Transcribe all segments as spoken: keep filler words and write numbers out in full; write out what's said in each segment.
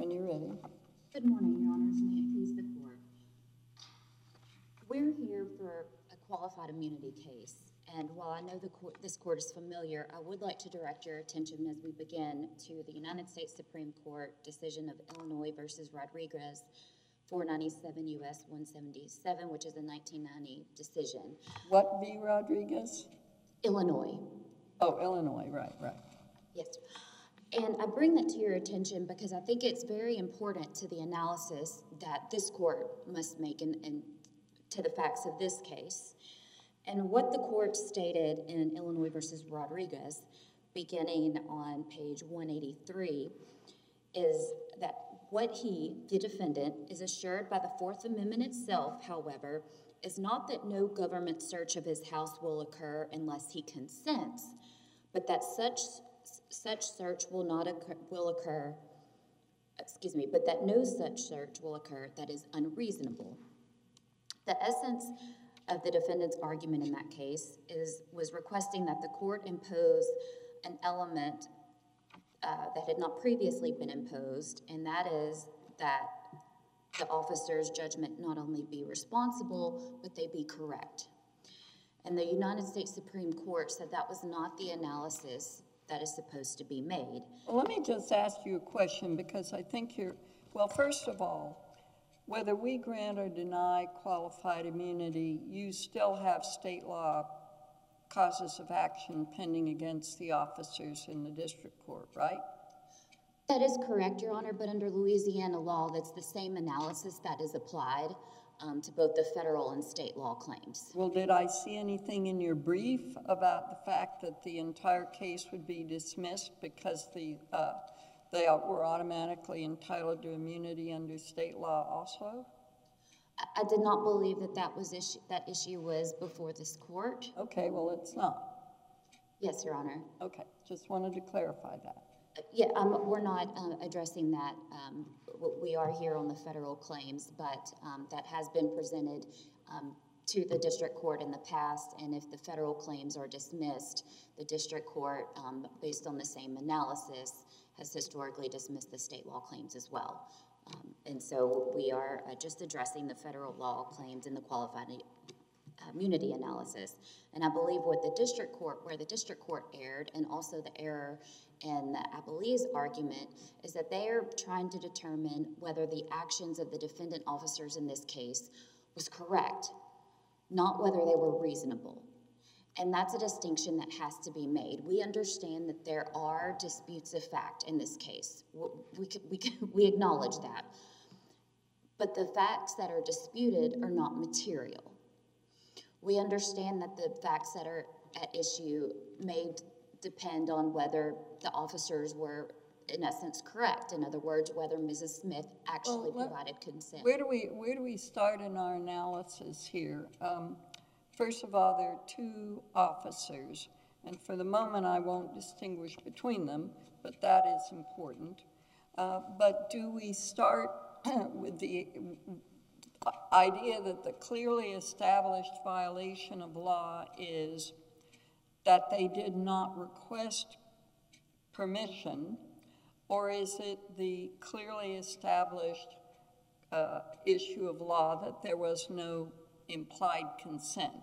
when you're ready. Good morning, Your Honors. May it please the Court. We're here for a qualified immunity case, and while I know the court, this Court is familiar, I would like to direct your attention as we begin to the United States Supreme Court decision of Illinois versus Rodriguez, four ninety-seven U S one seventy-seven, which is a nineteen ninety decision. What v. Rodriguez? Illinois. Oh, Illinois, right, right. Yes. And I bring that to your attention because I think it's very important to the analysis that this Court must make in, in, to the facts of this case. And what the Court stated in Illinois versus Rodriguez, beginning on page one eighty-three, is that what he, the defendant, is assured by the Fourth Amendment itself, however, is not that no government search of his house will occur unless he consents, but that such such search will not occur, will occur, excuse me, but that no such search will occur that is unreasonable. The essence of the defendant's argument in that case is was requesting that the court impose an element uh, that had not previously been imposed, and that is that the officer's judgment not only be responsible, but they be correct. And the United States Supreme Court said that was not the analysis that is supposed to be made. Well, let me just ask you a question because I think you're, well, first of all, whether we grant or deny qualified immunity, you still have state law causes of action pending against the officers in the district court, right? That is correct, Your Honor, but under Louisiana law, that's the same analysis that is applied um, to both the federal and state law claims. Well, did I see anything in your brief about the fact that the entire case would be dismissed because the uh, they were automatically entitled to immunity under state law also? I, I did not believe that that, was issue, that issue was before this court. Okay, well, it's not. Yes, Your Honor. Okay, just wanted to clarify that. Yeah, um, we're not uh, addressing that. Um, we are here on the federal claims, but um, that has been presented um, to the district court in the past, and if the federal claims are dismissed, the district court, um, based on the same analysis, has historically dismissed the state law claims as well. Um, and so we are uh, just addressing the federal law claims in the qualified immunity analysis. And I believe what the district court, where the district court erred, and also the error in the Appellee's argument, is that they are trying to determine whether the actions of the defendant officers in this case was correct, not whether they were reasonable. And that's a distinction that has to be made. We understand that there are disputes of fact in this case. We, we, we acknowledge that. But the facts that are disputed are not material. We understand that the facts that are at issue may depend on whether the officers were, in essence, correct. In other words, whether Missus Smith actually well, provided consent. Where do we where do we start in our analysis here? Um, first of all, there are two officers, and for the moment, I won't distinguish between them, but that is important. Uh, but do we start with the idea that the clearly established violation of law is that they did not request permission, or is it the clearly established uh, issue of law that there was no implied consent?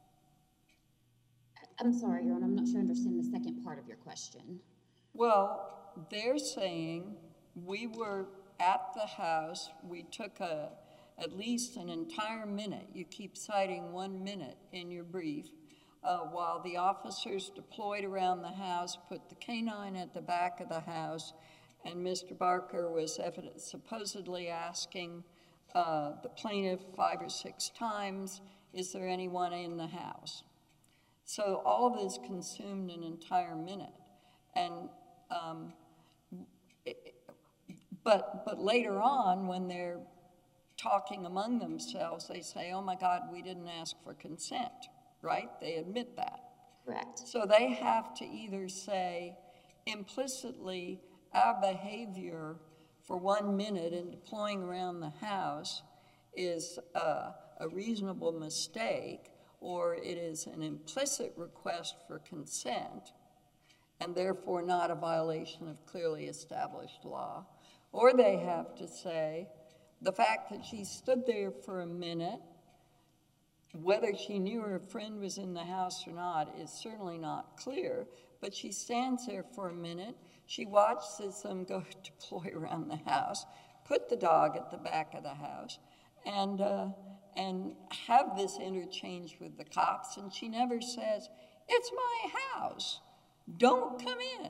I'm sorry, Your Honor, I'm not sure I understand the second part of your question. Well, they're saying we were at the house, we took a at least an entire minute, you keep citing one minute in your brief, uh, while the officers deployed around the house, put the canine at the back of the house, and Mister Barker was evident, supposedly asking uh, the plaintiff five or six times, is there anyone in the house? So all of this consumed an entire minute. And um, it, but, but later on, when they're talking among themselves, they say, oh my God, we didn't ask for consent, right? They admit that. Correct. So they have to either say implicitly our behavior for one minute in deploying around the house is uh, a reasonable mistake, or it is an implicit request for consent, and therefore not a violation of clearly established law, Or they have to say, the fact that she stood there for a minute, whether she knew her friend was in the house or not is certainly not clear, but she stands there for a minute. She watches them go deploy around the house, put the dog at the back of the house, and, uh, and have this interchange with the cops, and she never says, it's my house, don't come in.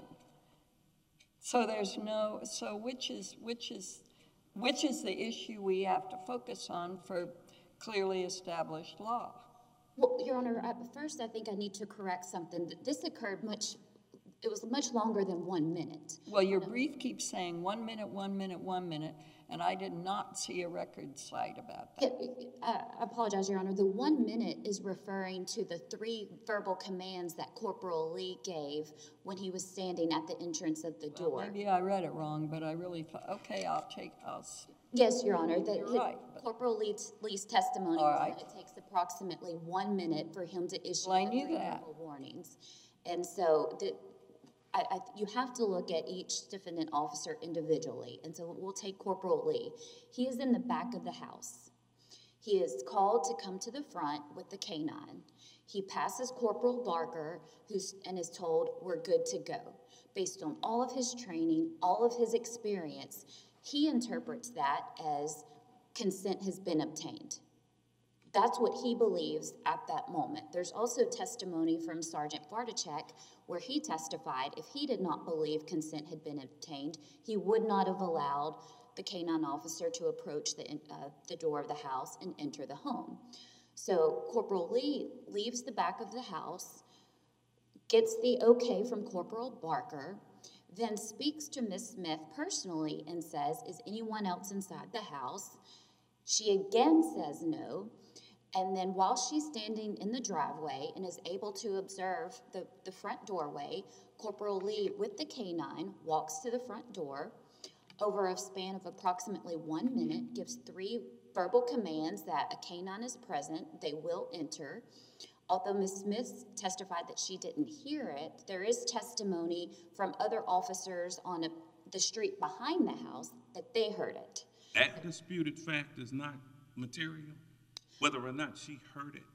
So there's no, so which is, which is, which is the issue we have to focus on for clearly established law? Well, Your Honor, uh, first I think I need to correct something. This occurred much, it was much longer than one minute. Well, your brief keeps saying one minute, one minute, one minute, and I did not see a record cite about that. Yeah, uh, I apologize, Your Honor. The one minute is referring to the three verbal commands that Corporal Lee gave when he was standing at the entrance of the door. Well, maybe I read it wrong, but I really thought, okay, I'll take, I'll. s- Yes, Your Honor. That You're he- right, but- Corporal Lee's, Lee's testimony All was right. that it takes approximately one minute for him to issue Well, I the knew three that. verbal warnings. And so the, I, I, you have to look at each defendant officer individually. And so we'll take Corporal Lee. He is in the back of the house. He is called to come to the front with the canine. He passes Corporal Barker, who's and is told, we're good to go. Based on all of his training, all of his experience, he interprets that as consent has been obtained. That's what he believes at that moment. There's also testimony from Sergeant Bartachek where he testified if he did not believe consent had been obtained, he would not have allowed the canine officer to approach the, uh, the door of the house and enter the home. So Corporal Lee leaves the back of the house, gets the okay from Corporal Barker, then speaks to Miss Smith personally and says, is anyone else inside the house? She again says no. And then while she's standing in the driveway and is able to observe the, the front doorway, Corporal Lee, with the canine, walks to the front door. Over a span of approximately one minute, gives three verbal commands that a canine is present, they will enter. Although Miz Smith testified that she didn't hear it, there is testimony from other officers on a, the street behind the house that they heard it. That disputed fact is not material, whether or not she heard it.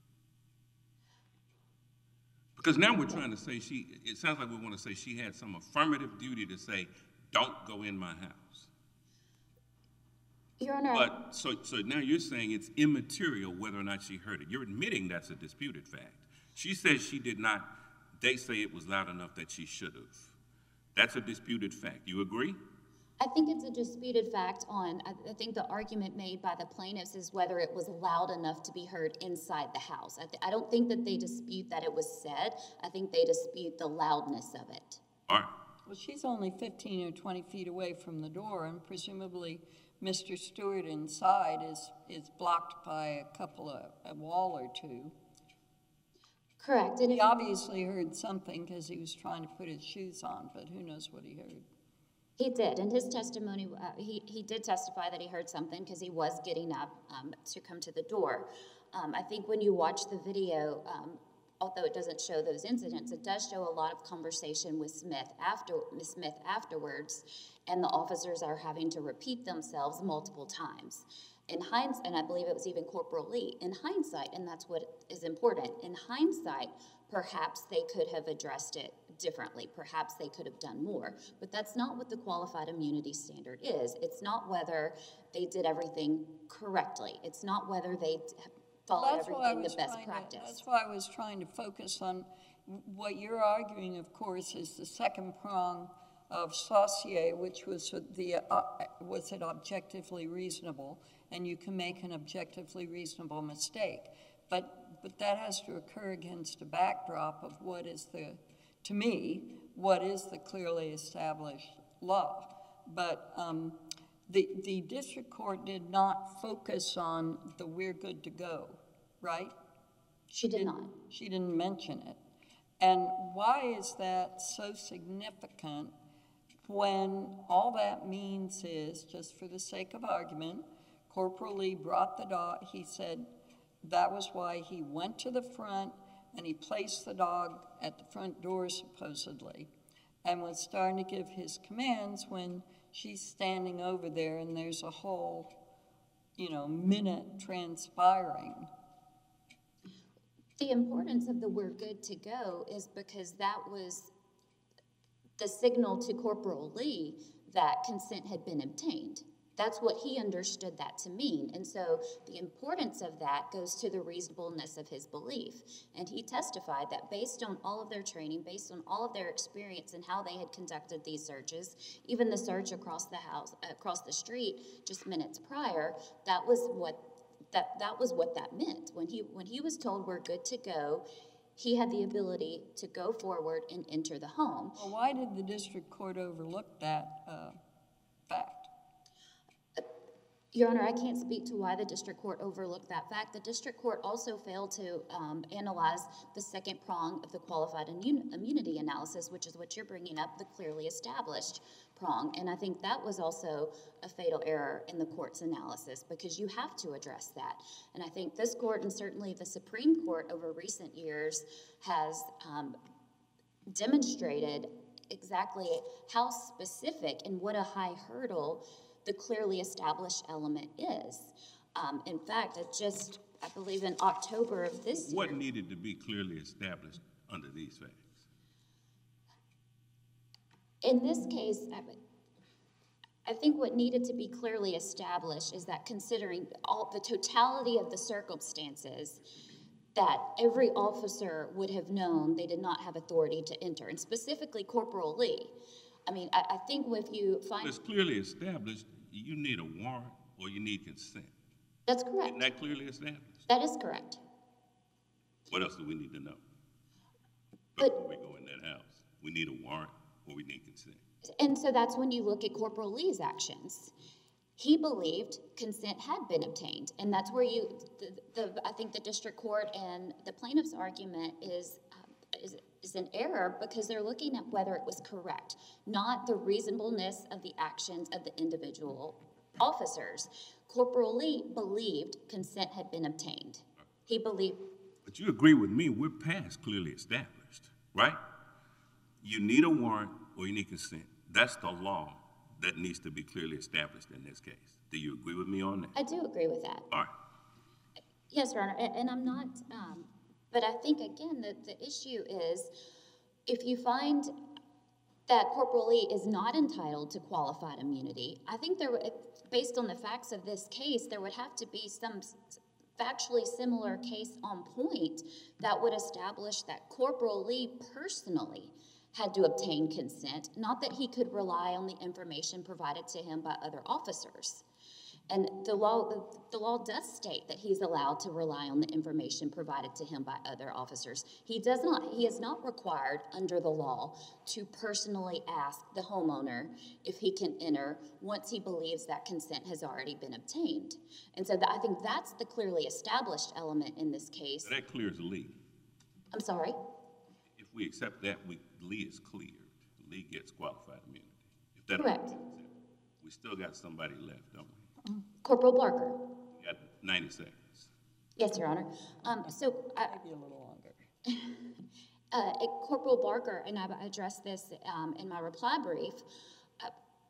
Because now we're trying to say she, it sounds like we want to say she had some affirmative duty to say, don't go in my house. Your Honor. But, so, so now you're saying it's immaterial whether or not she heard it. You're admitting that's a disputed fact. She says she did not, they say it was loud enough that she should have. That's a disputed fact. You agree? I think it's a disputed fact on, I, I think the argument made by the plaintiffs is whether it was loud enough to be heard inside the house. I, th I don't think that they dispute that it was said. I think they dispute the loudness of it. All right. Well, she's only fifteen or twenty feet away from the door, and presumably Mister Stewart inside is, is blocked by a couple of, a wall or two. Correct. And He if, obviously heard something because he was trying to put his shoes on, but who knows what he heard. he did. In his testimony, uh, he, he did testify that he heard something because he was getting up um, to come to the door. Um, I think when you watch the video, um, although it doesn't show those incidents, it does show a lot of conversation with Smith after Miz Smith afterwards, and the officers are having to repeat themselves multiple times. In hindsight, and I believe it was even Corporal Lee, in hindsight, and that's what is important, in hindsight, perhaps they could have addressed it differently. Perhaps they could have done more. But that's not what the qualified immunity standard is. It's not whether they did everything correctly. It's not whether they followed That's why I everything the was best trying to- practice. That's why I was trying to focus on what you're arguing, of course, is the second prong of Saussure, which was the, uh, was it objectively reasonable, and you can make an objectively reasonable mistake. But, but that has to occur against a backdrop of what is the, to me, what is the clearly established law. But um, the, the district court did not focus on the we're good to go, right? She did not. She didn't mention it. And why is that so significant when all that means is, just for the sake of argument, Corporal Lee brought the dog, he said that was why he went to the front and he placed the dog at the front door supposedly and was starting to give his commands when she's standing over there and there's a whole, you know, minute transpiring. The importance of the "we're good to go" is because that was the signal to Corporal Lee that consent had been obtained. That's what he understood that to mean. And so the importance of that goes to the reasonableness of his belief. And he testified that based on all of their training, based on all of their experience and how they had conducted these searches, even the search across the house, across the street just minutes prior, that was what that that was what that meant. When he when he was told we're good to go, he had the ability to go forward and enter the home. Well, why did the district court overlook that uh, fact? Your Honor, I can't speak to why the district court overlooked that fact. The district court also failed to um, analyze the second prong of the qualified immun immunity analysis, which is what you're bringing up, the clearly established prong. And I think that was also a fatal error in the court's analysis, because you have to address that. And I think this court, and certainly the Supreme Court over recent years, has um, demonstrated exactly how specific and what a high hurdle the clearly established element is. Um, in fact, it just, I believe in October of this What year. needed to be clearly established under these facts? In this case, I, I think what needed to be clearly established is that considering all the totality of the circumstances, that every officer would have known they did not have authority to enter, and specifically Corporal Lee. I mean, I, I think if you find— It's clearly established, you need a warrant or you need consent. That's correct. Isn't that clearly established? That is correct. What else do we need to know But- before we go in that house? We need a warrant or we need consent. And so that's when you look at Corporal Lee's actions. He believed consent had been obtained, and that's where you, the, the, I think the district court and the plaintiff's argument is, uh, is, is an error, because they're looking at whether it was correct, not the reasonableness of the actions of the individual officers. Corporal Lee believed consent had been obtained. He believed— But you agree with me, we're past clearly established, right? You need a warrant or you need consent. That's the law that needs to be clearly established in this case. Do you agree with me on that? I do agree with that. All right. Yes, Your Honor, and, and I'm not, um, but I think, again, that the issue is, if you find that Corporal Lee is not entitled to qualified immunity, I think there, based on the facts of this case, there would have to be some factually similar case on point that would establish that Corporal Lee personally had to obtain consent, not that he could rely on the information provided to him by other officers. And the law, the, the law does state that he's allowed to rely on the information provided to him by other officers. He does not, he is not required under the law to personally ask the homeowner if he can enter once he believes that consent has already been obtained. And so that, I think that's the clearly established element in this case. So that clears Lee. I'm sorry? If we accept that, we, Lee is cleared. Lee gets qualified immunity. If that Correct. We still got somebody left, don't we? Corporal Barker. We got ninety seconds. Yes, Your Honor. Um, so, I, Maybe a little longer. uh, Corporal Barker, and I've addressed this um, in my reply brief, uh,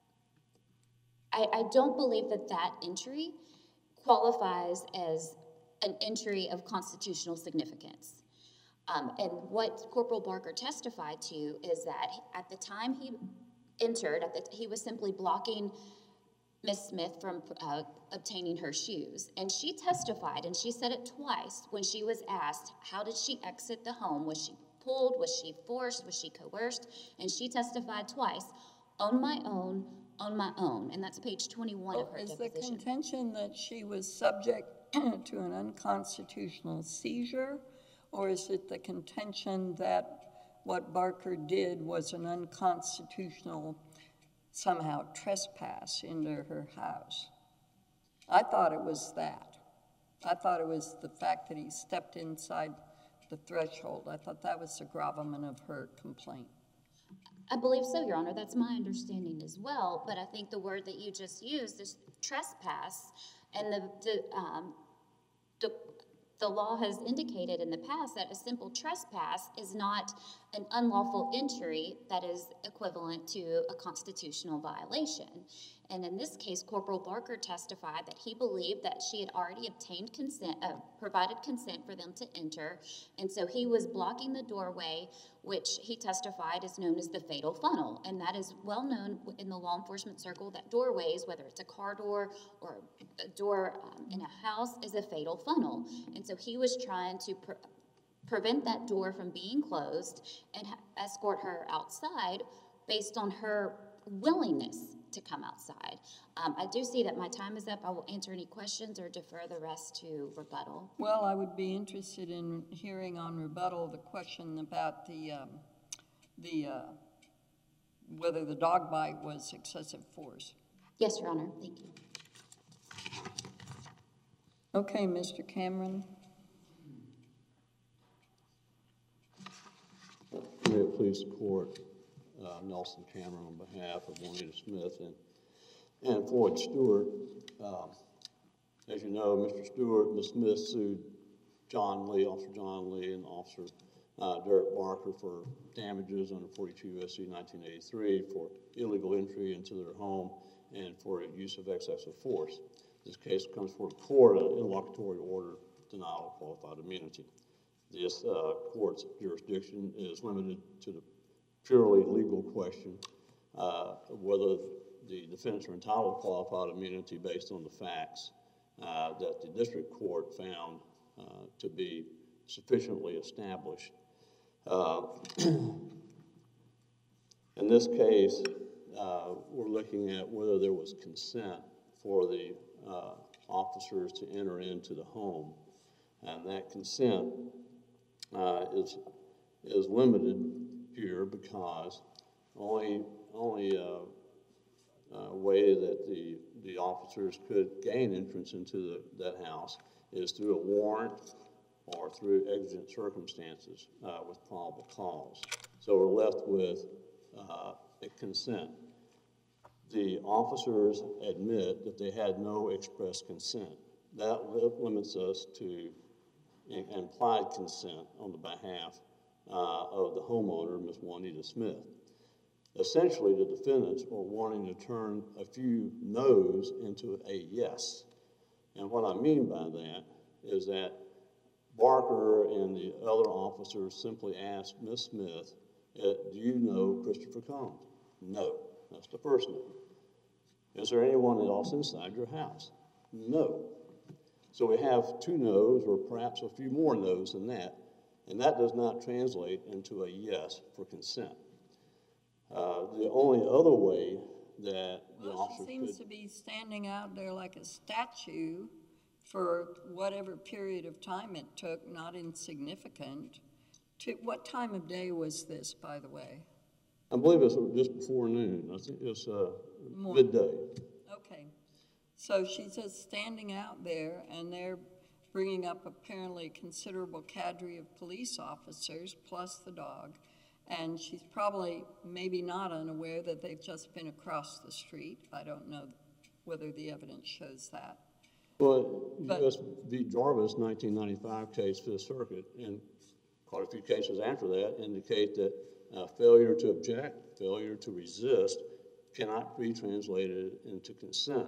I, I don't believe that that entry qualifies as an entry of constitutional significance. Um, and what Corporal Barker testified to is that at the time he entered, at the, he was simply blocking Miz Smith from uh, obtaining her shoes. And she testified, and she said it twice when she was asked, how did she exit the home? Was she pulled? Was she forced? Was she coerced? And she testified twice, on my own, on my own. And that's page twenty-one of her Is the deposition. contention that she was subject to an unconstitutional seizure, or is it the contention that what Barker did was an unconstitutional, somehow, trespass into her house? I thought it was that. I thought it was the fact that he stepped inside the threshold. I thought that was the gravamen of her complaint. I believe so, Your Honor. That's my understanding as well. But I think the word that you just used is trespass, and the the um, the, the law has indicated in the past that a simple trespass is not an unlawful entry that is equivalent to a constitutional violation. And in this case, Corporal Barker testified that he believed that she had already obtained consent, uh, provided consent for them to enter, and so he was blocking the doorway, which he testified is known as the fatal funnel, and that is well known in the law enforcement circle that doorways, whether it's a car door or a door um, in a house, is a fatal funnel. And so he was trying to pre prevent that door from being closed and escort her outside based on her willingness to come outside. Um, I do see that my time is up. I will answer any questions or defer the rest to rebuttal. Well, I would be interested in hearing on rebuttal the question about the, um, the uh, whether the dog bite was excessive force. Yes, Your Honor. Thank you. Okay, Mister Cameron. May it please the court, uh, Nelson Cameron on behalf of Juanita Smith and, and Floyd Stewart. Uh, as you know, Mister Stewart, Miz Smith sued John Lee, Officer John Lee, and Officer uh, Derek Barker for damages under forty-two U S C nineteen eighty-three for illegal entry into their home and for use of excessive force. This case comes before the court, an interlocutory order denial of qualified immunity. This uh, court's jurisdiction is limited to the purely legal question uh, of whether the defendants are entitled to qualified immunity based on the facts uh, that the district court found uh, to be sufficiently established. Uh, in this case, uh, we're looking at whether there was consent for the uh, officers to enter into the home, and that consent Uh, is is limited here because only only uh, uh, way that the the officers could gain entrance into the, that house is through a warrant or through exigent circumstances uh, with probable cause. So we're left with uh, a consent. The officers admit that they had no express consent. That limits us to implied consent on the behalf uh, of the homeowner, Miz Juanita Smith. Essentially, the defendants are wanting to turn a few no's into a yes. And what I mean by that is that Barker and the other officers simply asked Miz Smith, uh, do you know Christopher Combs? No. That's the first no. Is there anyone else inside your house? No. So we have two no's, or perhaps a few more no's than that, and that does not translate into a yes for consent. Uh, the only other way that the Well, officer she seems could, to be standing out there like a statue for whatever period of time it took, not insignificant. To, what time of day was this, by the way? I believe it's just before noon. I think it's uh, midday. Okay. So she's just standing out there, and they're bringing up apparently a considerable cadre of police officers, plus the dog. And she's probably maybe not unaware that they've just been across the street. I don't know whether the evidence shows that. Well, But- U S v. Jarvis, nineteen ninety-five case, Fifth Circuit, and quite a few cases after that indicate that uh, failure to object, failure to resist cannot be translated into consent.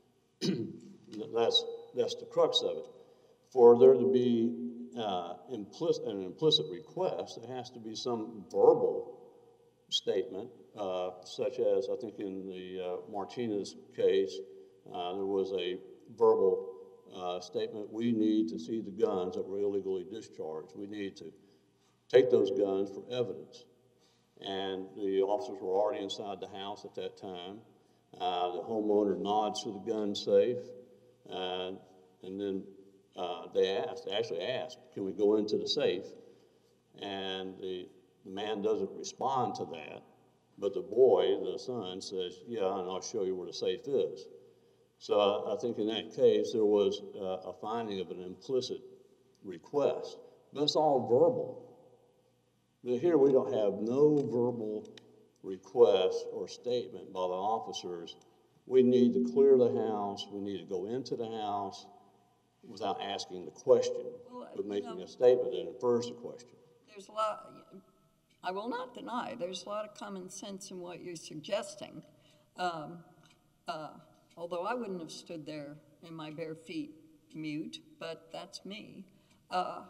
that's, that's the crux of it. For there to be uh, implicit, an implicit request, there has to be some verbal statement, uh, such as I think in the uh, Martinez case, uh, there was a verbal uh, statement, we need to see the guns that were illegally discharged. We need to take those guns for evidence. And the officers were already inside the house at that time. Uh, the homeowner nods to the gun safe, uh, and then uh, they asked, they actually asked, can we go into the safe? And the, the man doesn't respond to that, but the boy, the son, says, yeah, and I'll show you where the safe is. So I, I think in that case, there was uh, a finding of an implicit request, but it's all verbal. But here we don't have no verbal request or statement by the officers. We need to clear the house, we need to go into the house without asking the question, Well, but you making know, a statement that infers the question. There's a lot, I will not deny, there's a lot of common sense in what you're suggesting. Um, uh, although I wouldn't have stood there in my bare feet mute, but that's me. Uh,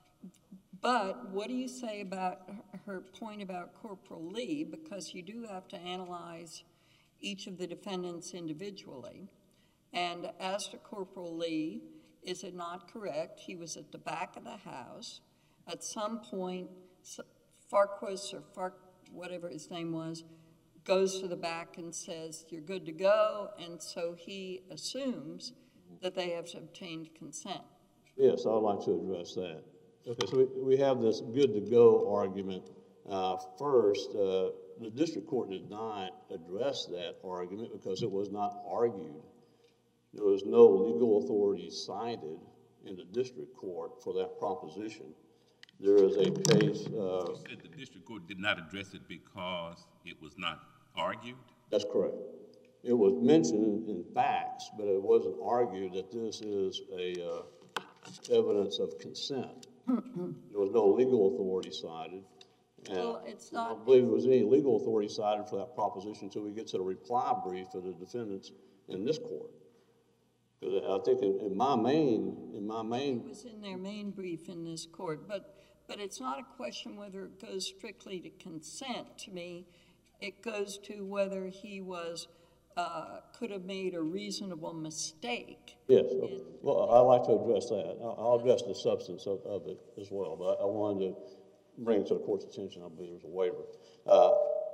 but what do you say about her point about Corporal Lee? Because you do have to analyze each of the defendants individually. And as to Corporal Lee, is it not correct? He was at the back of the house. At some point, Farquhar or Fark, whatever his name was, goes to the back and says, you're good to go, and so he assumes that they have obtained consent. Yes, I would like to address that. Okay, so we, we have this good to go argument. Uh, first, uh, the district court did not address that argument because it was not argued. There was no legal authority cited in the district court for that proposition. There is a case. Uh, you said the district court did not address it because it was not argued? That's correct. It was mentioned in facts, but it wasn't argued that this is a uh, evidence of consent. There was no legal authority cited. And Well, it's I not, don't believe there was any legal authority cited for that proposition until we get to the reply brief of the defendants in this court. Because I think in, in my main, in my it main, was in their main brief in this court, but, but it's not a question whether it goes strictly to consent to me. It goes to whether he was, uh, could have made a reasonable mistake. yes. in- Well, I'd like to address that. I'll, I'll address the substance of, of it as well, but I, I wanted to bring it to the court's attention. I believe there's a waiver. Uh,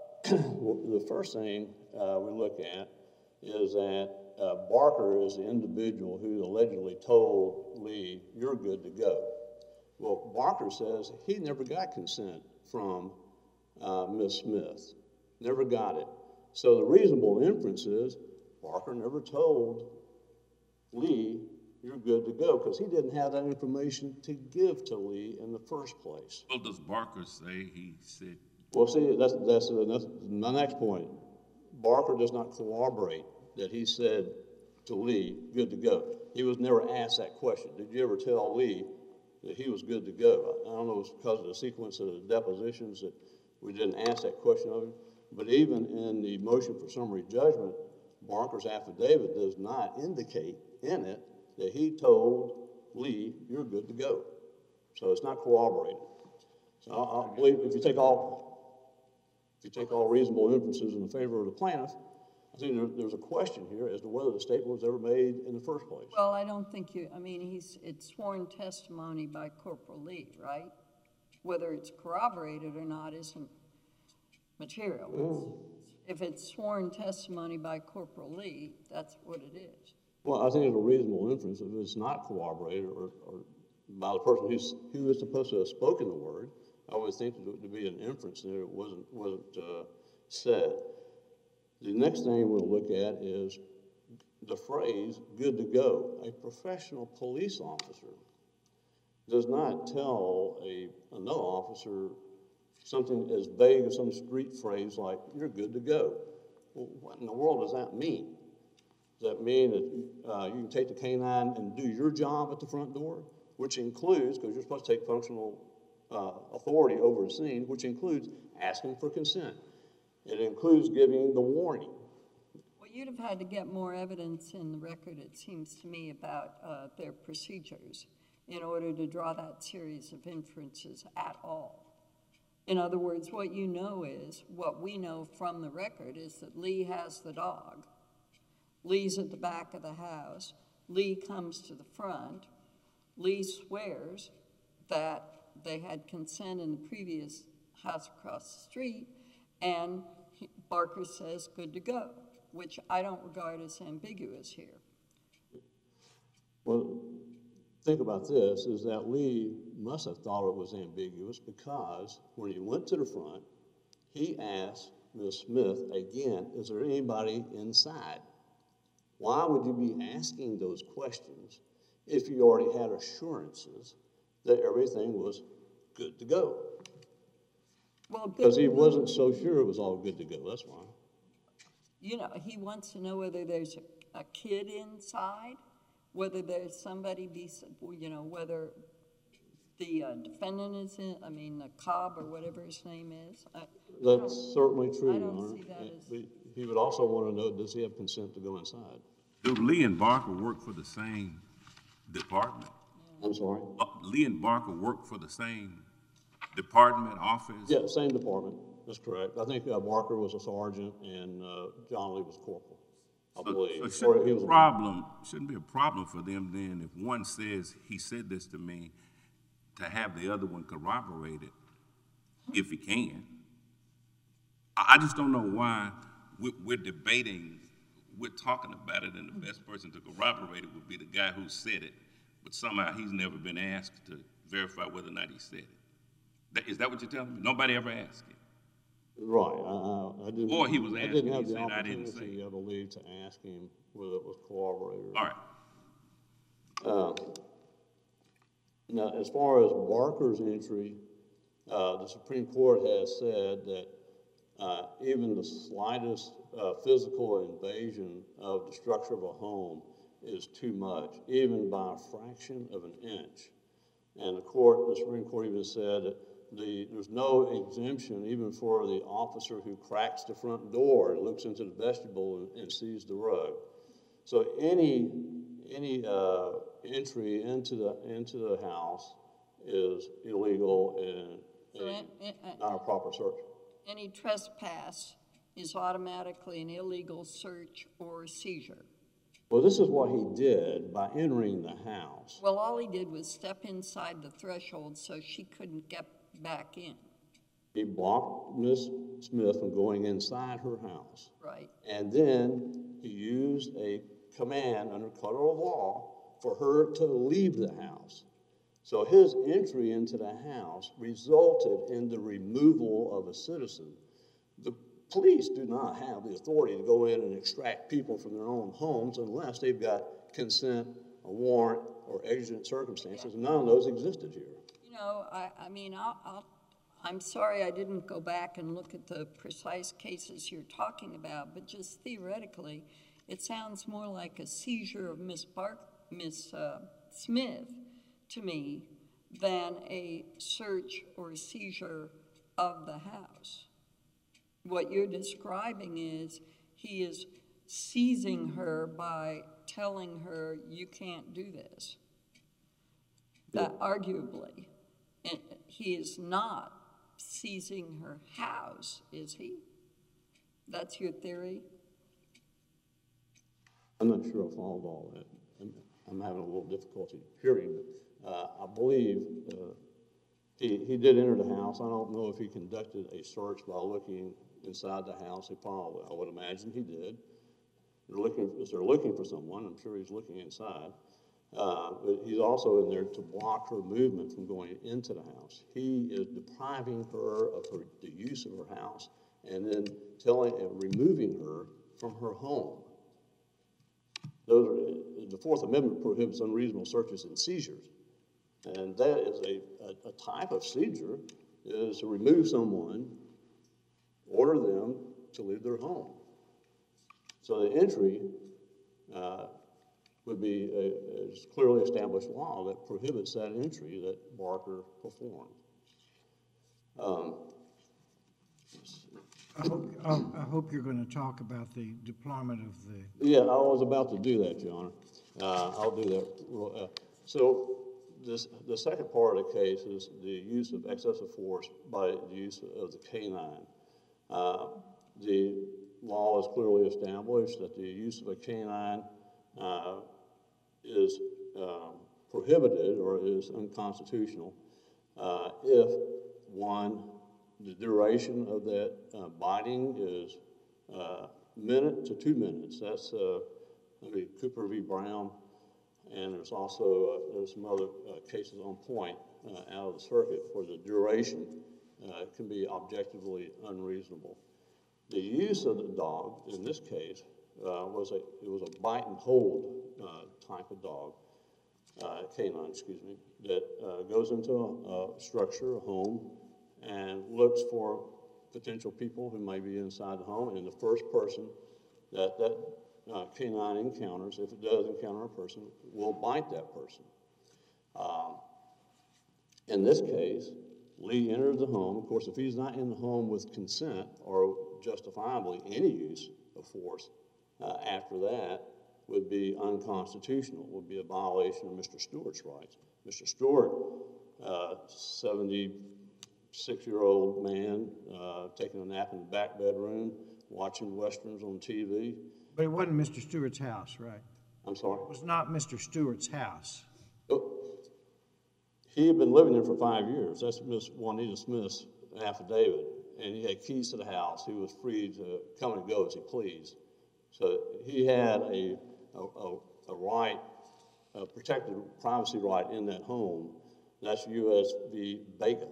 the first thing uh, we look at is that uh, Barker is the individual who allegedly told Lee, you're good to go. Well, Barker says he never got consent from uh, Miz Smith, never got it. So the reasonable inference is Barker never told Lee, you're good to go, because he didn't have that information to give to Lee in the first place. Well, does Barker say he said, Well, see, that's, that's, that's my next point. Barker does not corroborate that he said to Lee, good to go. He was never asked that question. Did you ever tell Lee that he was good to go? I don't know if it's because of the sequence of the depositions that we didn't ask that question of him, but even in the motion for summary judgment, Barker's affidavit does not indicate in it that he told Lee, you're good to go. So it's not corroborated. So I, I believe if you take all, if you take all reasonable inferences in favor of the plaintiff, I think there, there's a question here as to whether the statement was ever made in the first place. Well, I don't think you, I mean, he's, it's sworn testimony by Corporal Lee, right? Whether it's corroborated or not isn't material. Mm. If it's sworn testimony by Corporal Lee, that's what it is. Well, I think it's a reasonable inference if it's not corroborated or, or by the person who's, who is supposed to have spoken the word. I would think it to be an inference that it wasn't, wasn't uh, said. The next thing we'll look at is the phrase, good to go. A professional police officer does not tell a, another officer something as vague as some street phrase like, you're good to go. Well, what in the world does that mean? Does that mean that uh, you can take the canine and do your job at the front door, which includes, because you're supposed to take functional uh, authority over the scene, which includes asking for consent. It includes giving the warning. Well, you'd have had to get more evidence in the record, it seems to me, about uh, their procedures in order to draw that series of inferences at all. In other words, what you know is, what we know from the record is that Lee has the dog. Lee's at the back of the house. Lee comes to the front. Lee swears that they had consent in the previous house across the street, and he, Barker says, good to go, which I don't regard as ambiguous here. Well, think about this, is that Lee must have thought it was ambiguous because when he went to the front, he asked Miz Smith again, is there anybody inside? Why would you be asking those questions if you already had assurances that everything was good to go? Well, good Because he to go. wasn't so sure it was all good to go, that's why. You know, he wants to know whether there's a, a kid inside, whether there's somebody, be, you know, whether the uh, defendant is in, I mean, the Cobb or whatever his name is? I- That's certainly true, I Your don't Honor. see that And as- we- He would also want to know, does he have consent to go inside? Do Lee and Barker work for the same department? I'm sorry? Uh, Lee and Barker work for the same department, office? Yeah, same department, that's correct. I think uh, Barker was a sergeant and uh, John Lee was corporal, I So- believe. So Or shouldn't he be was a a- problem, shouldn't be a problem for them then if one says, he said this to me, to have the other one corroborate it, if he can. I, I just don't know why we're, we're debating, we're talking about it, and the best person to corroborate it would be the guy who said it, but somehow he's never been asked to verify whether or not he said it. That, is that what you're telling me? Nobody ever asked him? Right, I, I, I didn't. Or he was I asking, didn't he have the said, "I didn't say opportunity, it." I believe, to ask him whether it was corroborated. All right. Uh, Now, as far as Barker's entry, uh, the Supreme Court has said that uh, even the slightest uh, physical invasion of the structure of a home is too much, even by a fraction of an inch. And the court, the Supreme Court even said that the, there's no exemption even for the officer who cracks the front door and looks into the vestibule and, and sees the rug. So any, any uh, entry into the, into the house is illegal and So a- an- an- not a proper search. Any trespass is automatically an illegal search or seizure. Well, this is what he did by entering the house. Well, all he did was step inside the threshold so she couldn't get back in, He blocked Miss Smith from going inside her house. right? And then he used a command under color of law for her to leave the house. So his entry into the house resulted in the removal of a citizen. The police do not have the authority to go in and extract people from their own homes unless they've got consent, a warrant, or exigent circumstances, and none of those existed here. You know, I, I mean, I'll, I'll, I'm sorry I didn't go back and look at the precise cases you're talking about, but just theoretically, it sounds more like a seizure of Miss Bark, Miss uh, Smith to me than a search or seizure of the house. What you're describing is he is seizing her by telling her, you can't do this. That arguably, and he is not seizing her house, is he? That's your theory? I'm not sure I followed all that. I'm, I'm having a little difficulty hearing, but uh, I believe uh, he, he did enter the house. I don't know if he conducted a search by looking inside the house. He probably, I would imagine he did. They're looking, if they're looking for someone, I'm sure he's looking inside. Uh, but he's also in there to block her movement from going into the house. He is depriving her of her, the use of her house and then telling and removing her from her home. Those are, the Fourth Amendment prohibits unreasonable searches and seizures. And that is a, a, a type of seizure, is to remove someone, order them to leave their home. So the entry uh, would be a, a clearly established law that prohibits that entry that Barker performed. Um, I hope, I- I hope you're going to talk about the deployment of the, Yeah, I was about to do that, Your Honor. Uh, I'll do that. real- uh, So this, the second part of the case is the use of excessive force by the use of the canine. Uh, the law is clearly established that the use of a canine uh, is uh, prohibited or is unconstitutional uh, if, one, the duration of that uh, biting is uh, minute to two minutes. That's uh, maybe Cooper v. Brown, and there's also uh, there's some other uh, cases on point uh, out of the circuit where the duration uh, can be objectively unreasonable. The use of the dog in this case uh, was a it was a bite and hold uh, type of dog, uh, canine, excuse me, that uh, goes into a, a structure, a home, and looks for potential people who may be inside the home, and the first person that that uh, canine encounters, if it does encounter a person, will bite that person. Um, In this case, Lee enters the home. Of course, if he's not in the home with consent or justifiably any use of force, uh, after that would be unconstitutional, would be a violation of Mister Stewart's rights. Mister Stewart, uh, seventy-six-year-old man, uh, taking a nap in the back bedroom, watching Westerns on T V. But it wasn't Mister Stewart's house, right? I'm sorry? It was not Mister Stewart's house. Oh, he had been living there for five years. That's Miss Juanita Smith's affidavit. And he had keys to the house. He was free to come and go as he pleased. So he had a, a, a, a right, a protected privacy right in that home. That's U S v. Vega.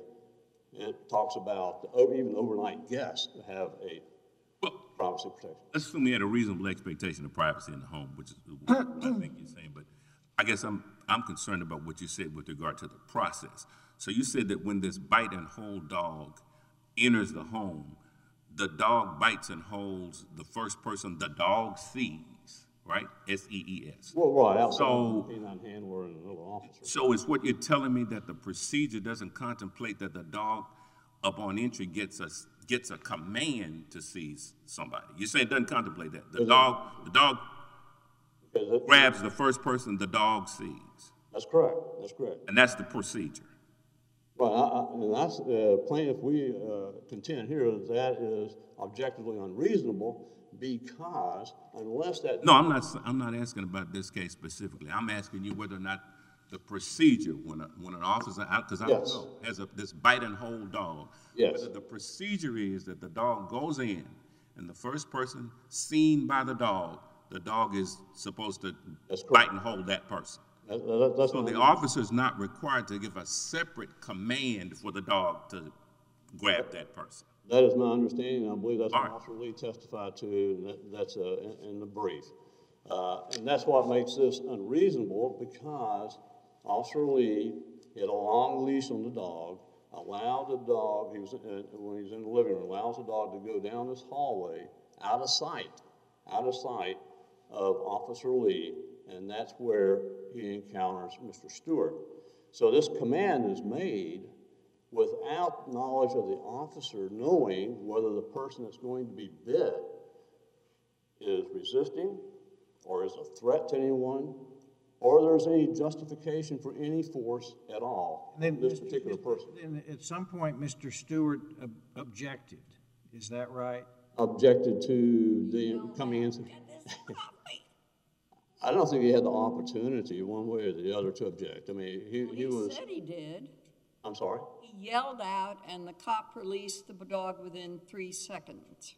It talks about the, even overnight guests have a Well, privacy protection. let's assume we had a reasonable expectation of privacy in the home, which is what I think you're saying. But I guess I'm I'm concerned about what you said with regard to the process. So you said that when this bite and hold dog enters the home, the dog bites and holds the first person the dog sees, right? S E E S. Well, right, outside So- the canine handler and another officer. So is what you're telling me that the procedure doesn't contemplate that the dog upon entry gets a gets a command to seize somebody? You say it doesn't contemplate that. The Is it- dog the dog Because it- grabs the first person the dog sees, That's correct, that's correct. and that's the procedure. Right, I, I, and that's, uh, plaintiff, we, uh, contend here that that is objectively unreasonable because unless that. No, I'm not. I'm not asking about this case specifically. I'm asking you whether or not the procedure when a, when an officer, because I don't Yes. know, has a this bite and hold dog. Yes. Whether the procedure is that the dog goes in, and the first person seen by the dog, the dog is supposed to That's correct. bite and hold that person. That, that, that's So not. the officer is not required to give a separate command for the dog to grab that person. That is my understanding. I believe that's All what right. Officer Lee testified to, and that, that's uh, in, in the brief. Uh, and that's what makes this unreasonable because Officer Lee had a long leash on the dog, allowed the dog, he was, uh, when he was in the living room, allows the dog to go down this hallway out of sight, out of sight of Officer Lee, and that's where he encounters Mister Stewart. So this command is made without knowledge of the officer knowing whether the person that's going to be bit is resisting or is a threat to anyone or there's any justification for any force at all And then in this Mister particular person. Then at some point, Mister Stewart ob- objected. Is that right? Objected to the coming in. I don't think he had the opportunity, one way or the other, to object. I mean, he, he He was, said he did. I'm sorry? He yelled out, and the cop released the dog within three seconds.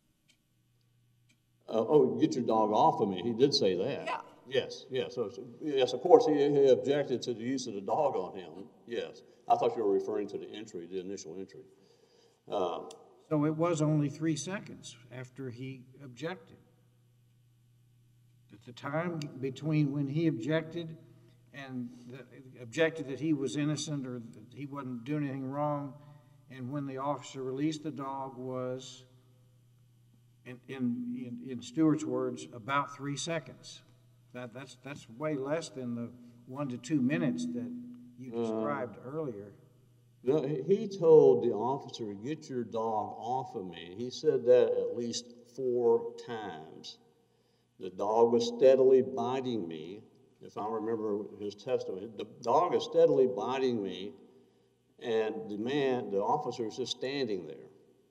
Uh, oh, get your dog off of me. He did say that. Yeah. Yes, yes. So, yes, of course, he, he objected to the use of the dog on him. Yes. I thought you were referring to the entry, the initial entry. Uh, So it was only three seconds after he objected. At the time between when he objected and the, objected that he was innocent or that he wasn't doing anything wrong, and when the officer released the dog was, in, in, in, in Stewart's words, about three seconds. That, that's, that's way less than the one to two minutes that you described earlier. no, he, he told the officer, get your dog off of me. He said that at least four times. The dog was steadily biting me. If I remember his testimony, the dog is steadily biting me, and the man, the officer, is just standing there.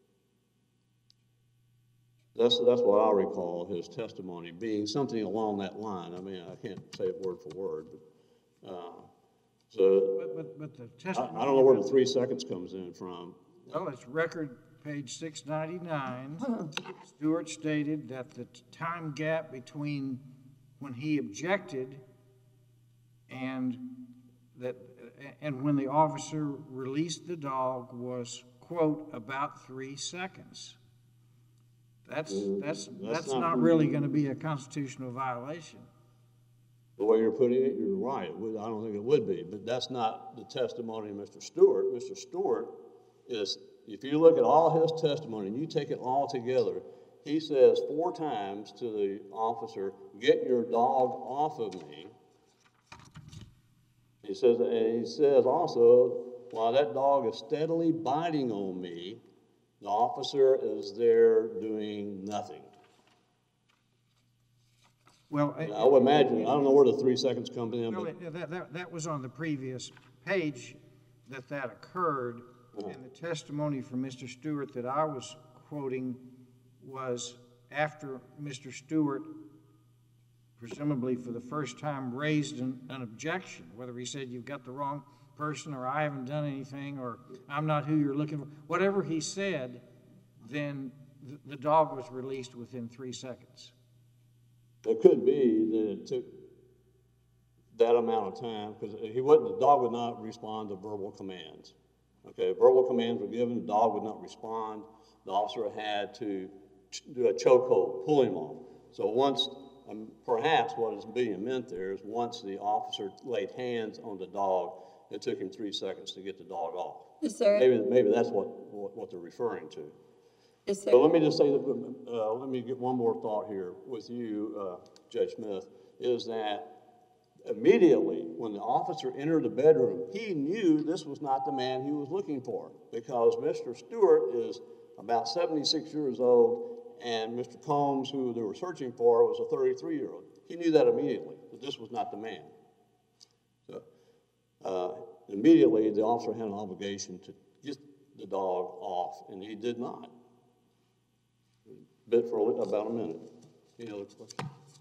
That's that's what I recall his testimony being, something along that line. I mean, I can't say it word for word, but uh, so But, but, but the I, testimony. I don't know where the three seconds comes in from. Well, it's record page six ninety-nine. Stewart stated that the t- time gap between when he objected and that, and when the officer released the dog was, quote, about three seconds. That's, that's, that's that's not not pretty really good. gonna be a constitutional violation. The way you're putting it, you're right. It would- I don't think it would be, but that's not the testimony of Mister Stewart. Mister Stewart is, if you look at all his testimony and you take it all together, he says four times to the officer, get your dog off of me. He says, and he says also, while that dog is steadily biting on me, the officer is there doing nothing. Well, And I would imagine, I don't know where the three seconds comes in, well, but it- that, that, that was on the previous page that that occurred, and the testimony from Mister Stewart that I was quoting was after Mister Stewart, presumably for the first time, raised an, an objection, whether he said you've got the wrong person, or I haven't done anything, or I'm not who you're looking for. Whatever he said, then the, the dog was released within three seconds. it could be that it took that amount of time, because he wouldn't, the dog would not respond to verbal commands. Okay, verbal commands were given, the dog would not respond. The officer had to ch- do a chokehold, pull him off. So once, um, perhaps what is being meant there is once the officer laid hands on the dog, it took him three seconds to get the dog off. Is there, Maybe, maybe that's what, what, what they're referring to. is there, But let me just say, that, uh, let me get one more thought here with you, uh, Judge Smith, is that immediately when the officer entered the bedroom, he knew this was not the man he was looking for, because Mister Stewart is about seventy-six years old, and Mister Combs, who they were searching for, was a thirty-three-year-old. He knew that immediately, that this was not the man. So, uh, immediately, the officer had an obligation to get the dog off, and he did not. Bit for about a minute. Any other questions?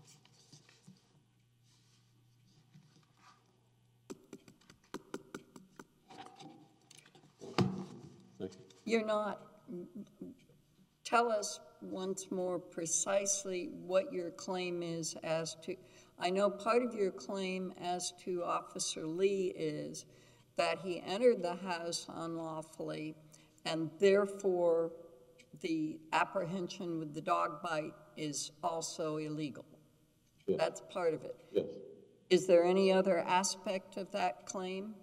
Thank you. you're not, tell us once more precisely what your claim is as to, I know part of your claim as to Officer Lee is that he entered the house unlawfully, and therefore the apprehension with the dog bite is also illegal. Yes. That's part of it. Yes. Is there any other aspect of that claim?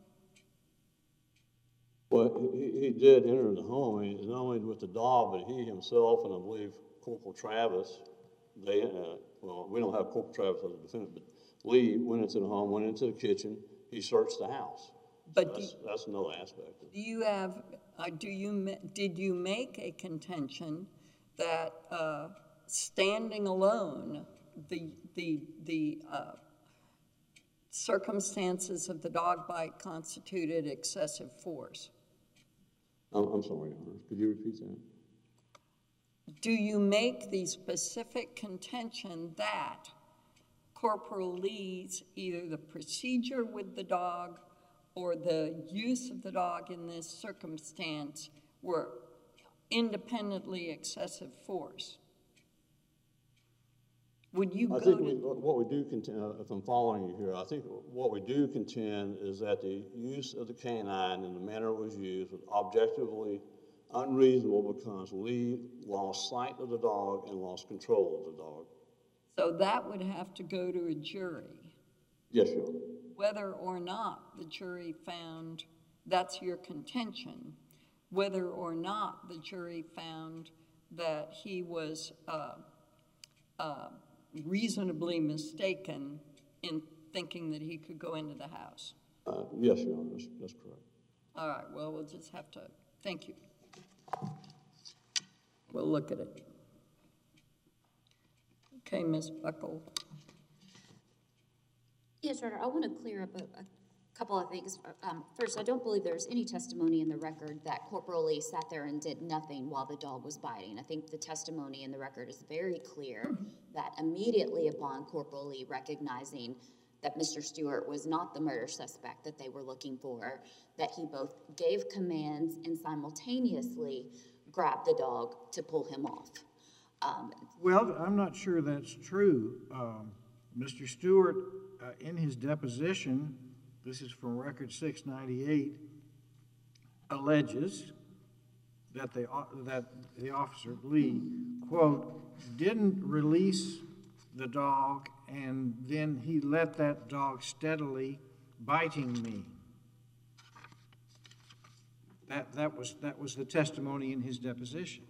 Well, he, he did enter the home, and not only with the dog, but he himself, and I believe Corporal Travis, they, uh, well, we don't have Corporal Travis as a defendant, but Lee went into the home, went into the kitchen, he searched the house. But do, That's, that's another aspect of it. do you have, uh, do you, ma- did you make a contention that uh, standing alone, the, the, the uh, circumstances of the dog bite constituted excessive force? I'm, I'm sorry, Your Honor. Could you repeat that? Do you make the specific contention that Corporal Lee's, either the procedure with the dog or the use of the dog in this circumstance were independently excessive force? Would you I go think we, to, what we do contend, uh, if I'm following you here, I think what we do contend is that the use of the canine and the manner it was used was objectively unreasonable because Lee lost sight of the dog and lost control of the dog. so that would have to go to a jury, Yes, Your Honor. whether or not the jury found, that's your contention, whether or not the jury found that he was uh, uh, reasonably mistaken in thinking that he could go into the house. Uh, yes, Your Honor, that's, that's correct. All right, well, we'll just have to, thank you. We'll look at it. Okay, Miz Buckle. Yes, Your Honor, I want to clear up a, a couple of things. Um, first, I don't believe there's any testimony in the record that Corporal Lee sat there and did nothing while the dog was biting. I think the testimony in the record is very clear that immediately upon Corporal Lee recognizing that Mister Stewart was not the murder suspect that they were looking for, that he both gave commands and simultaneously grabbed the dog to pull him off. Um, Well, I'm not sure that's true. Um, Mister Stewart, uh, in his deposition, this is from Record six ninety-eight, alleges that the, o- that the officer, Lee, quote, didn't release the dog, and then he let that dog steadily biting me. That, that was, that was the testimony in his deposition.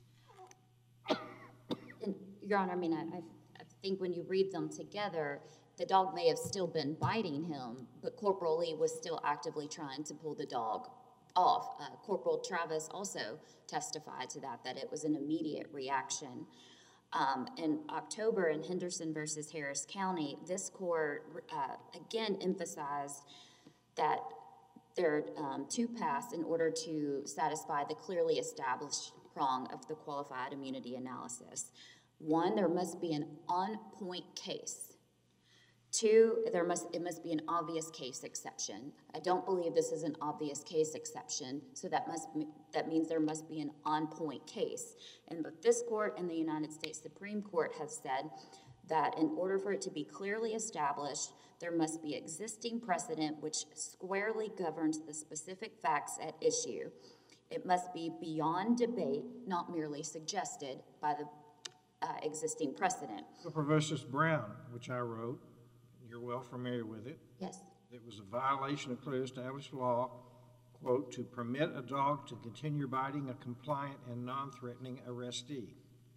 And Your Honor, I mean, I, I I think when you read them together, the dog may have still been biting him, but Corporal Lee was still actively trying to pull the dog off. Uh, Corporal Travis also testified to that, that it was an immediate reaction. Um, in October in Henderson versus Harris County, this court uh, again emphasized that there are um, two paths in order to satisfy the clearly established prong of the qualified immunity analysis. One, there must be an on-point case. Two, there must it must be an obvious case exception. I don't believe this is an obvious case exception, so that must that means there must be an on-point case. And both this court and the United States Supreme Court have said that in order for it to be clearly established, there must be existing precedent which squarely governs the specific facts at issue. It must be beyond debate, not merely suggested by the uh, existing precedent. Cooper versus Brown, which I wrote, you're well familiar with it. Yes. It was a violation of clearly established law, quote, to permit a dog to continue biting a compliant and non-threatening arrestee.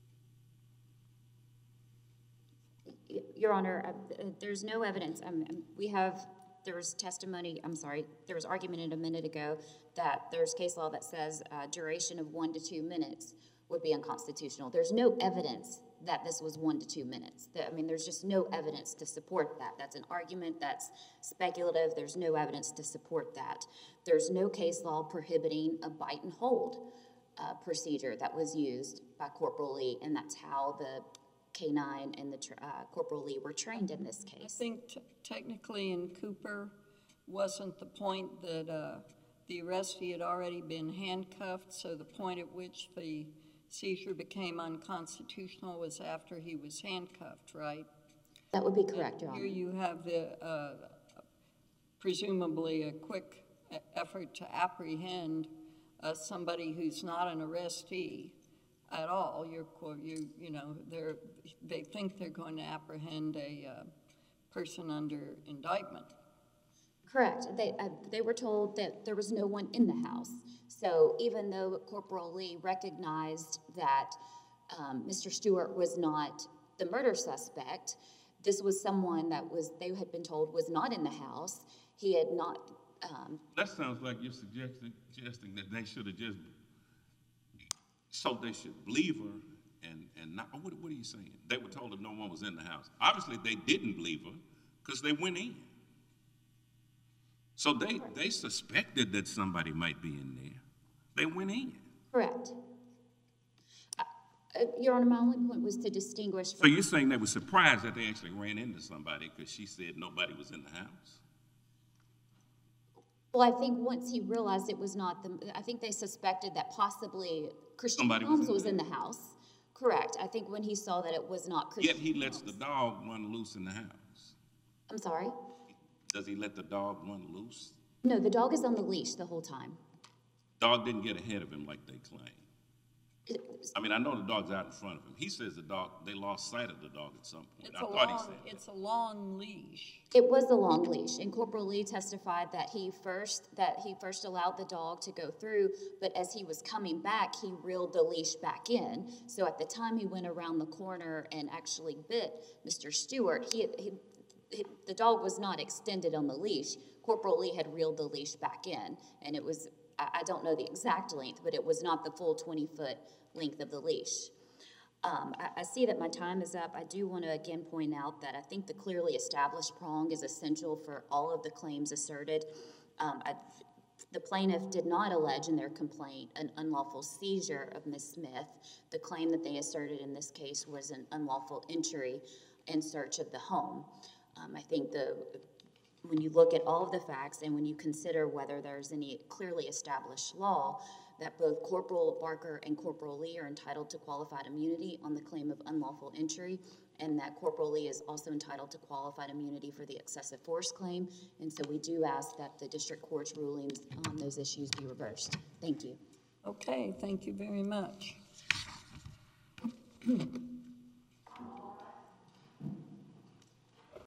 Your Honor, uh, there's no evidence. Um, we have, there was testimony, I'm sorry, there was argument a minute ago that there's case law that says uh, duration of one to two minutes would be unconstitutional. There's no evidence that this was one to two minutes. I mean, there's just no evidence to support that. That's an argument that's speculative. There's no evidence to support that. There's no case law prohibiting a bite and hold uh, procedure that was used by Corporal Lee, and that's how the K nine and the uh, Corporal Lee were trained in this case. I think t technically in Cooper wasn't the point that uh, the arrestee had already been handcuffed, so the point at which the seizure became unconstitutional was after he was handcuffed, right? That would be correct, Your Honor. Here you have the, uh, presumably a quick effort to apprehend uh, somebody who's not an arrestee at all. You're, you, you know, they're, they think they're going to apprehend a uh, person under indictment. Correct. They, uh, they were told that there was no one in the house. So even though Corporal Lee recognized that um, Mister Stewart was not the murder suspect, this was someone that was, they had been told was not in the house. He had not... Um, that sounds like you're suggesting, suggesting that they should have just, so they should believe her and, and not, what, what are you saying? They were told that no one was in the house. Obviously, they didn't believe her because they went in. So they, they suspected that somebody might be in there. They went in. Correct. Uh, uh, Your Honor, my only point was to distinguish... So you're saying they were surprised that they actually ran into somebody because she said nobody was in the house? Well, I think once he realized it was not the... I think they suspected that possibly Christian Somebody Holmes was in was there. in the house. Correct. I think when he saw that it was not Christian Yet he lets Holmes. the dog run loose in the house. I'm sorry? Does he let the dog run loose? No, the dog is on the leash the whole time. Dog didn't get ahead of him like they claim. It- I mean, I know the dog's out in front of him. He says the dog, they lost sight of the dog at some point. It's I a thought he long, said that. it's a long leash. It was a long leash, and Corporal Lee testified that he first that he first allowed the dog to go through, but as he was coming back, he reeled the leash back in. So at the time he went around the corner and actually bit Mister Stewart, he, he, he the dog was not extended on the leash. Corporal Lee had reeled the leash back in, and it was, I, I don't know the exact length, but it was not the full twenty-foot length of the leash. Um, I, I see that my time is up. I do want to again point out that I think the clearly established prong is essential for all of the claims asserted. Um, I, the plaintiff did not allege in their complaint an unlawful seizure of Miz Smith. The claim that they asserted in this case was an unlawful entry and search of the home. Um, I think the when you look at all of the facts and when you consider whether there's any clearly established law, that both Corporal Barker and Corporal Lee are entitled to qualified immunity on the claim of unlawful entry, and that Corporal Lee is also entitled to qualified immunity for the excessive force claim. And so we do ask that the district court's rulings on those issues be reversed. Thank you. Okay, thank you very much.